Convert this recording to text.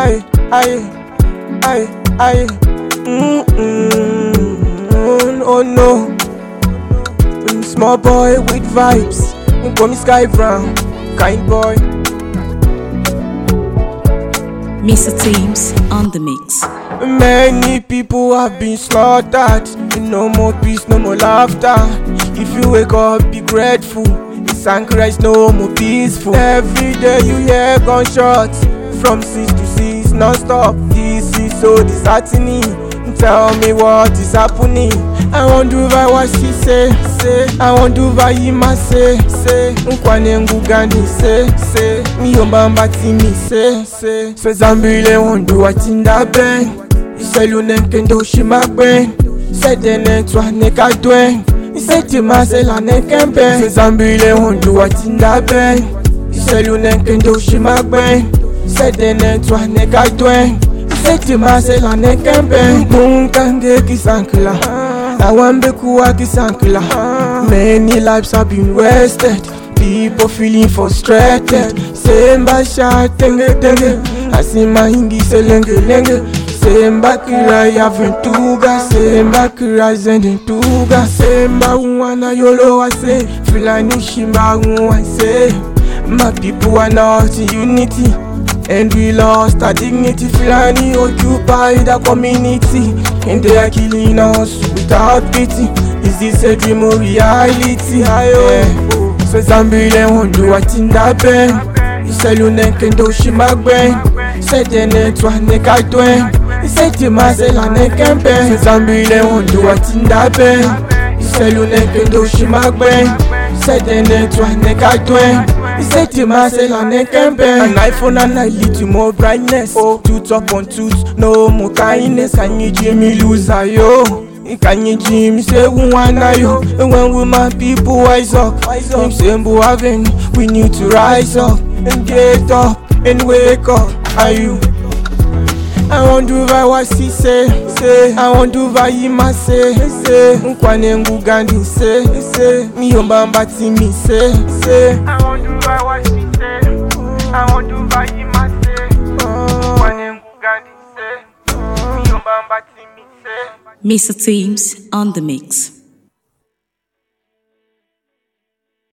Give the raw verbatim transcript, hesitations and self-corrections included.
aye, aye, aye, aye. Mm-mm. Oh no. Small boy with vibes. Call me Sky Brown, kind boy. Mister Teams on the mix. Many people have been slaughtered. No more peace, no more laughter. If you wake up, be grateful. It's Christ, no more peaceful. Every day you hear gunshots from six to six, non-stop. This is so disheartening. Tell me what is happening. I want to buy what she say, say. I want to buy him, I say, say. Nkwane ngugandi, say, say. Mi yombamba timi, say, say. So Zambile want do what in that brain. Iselu nenkendo shimagben. Say the next one neka dwen. Say timasela nekembe. So Zambile want do what in that brain. Iselu nenkendo shimagben. Say the next one neka dwen. Seti masela nekembe Munkange kisankla Awambe kuwa kisankla Many lives have been wasted. People feeling frustrated. Semba sha tenge tenge Asima hingi selenge lenge Semba kira ya ventuga Semba kira zendentuga Semba uwana yolo wase Filani shimba uwanse. My people are not in unity and we lost our dignity. Fulani occupy the community and they are killing us without pity. Is this a dream or reality? Yeah. So Zambile won't do what in that pen. Iselu nenkendo shimagben. Say the next one neka dwen. Say timasela nekembe. So Zambile won't do what in that pen. Iselu nenkendo shimagben. Say the next one neka dwen. Say to myself, an iPhone and I lead to more brightness. Oh, tooth up on tooth, no more kindness. Can you Jimmy lose a yo? Can you Jimmy say one yo? And when we my people wise up, him saying Buaven, we need to rise up and get up and wake up. Are you? I want to buy what she say, say. I want to buy him, I say, say. Nkwane ngugandi, say, say. Mi yombamba timi, say, say. I want to buy what she say. I want to buy him, I say. Nkwane ngugandi, say. Mi yombamba timi, say. Mister Teams on the mix.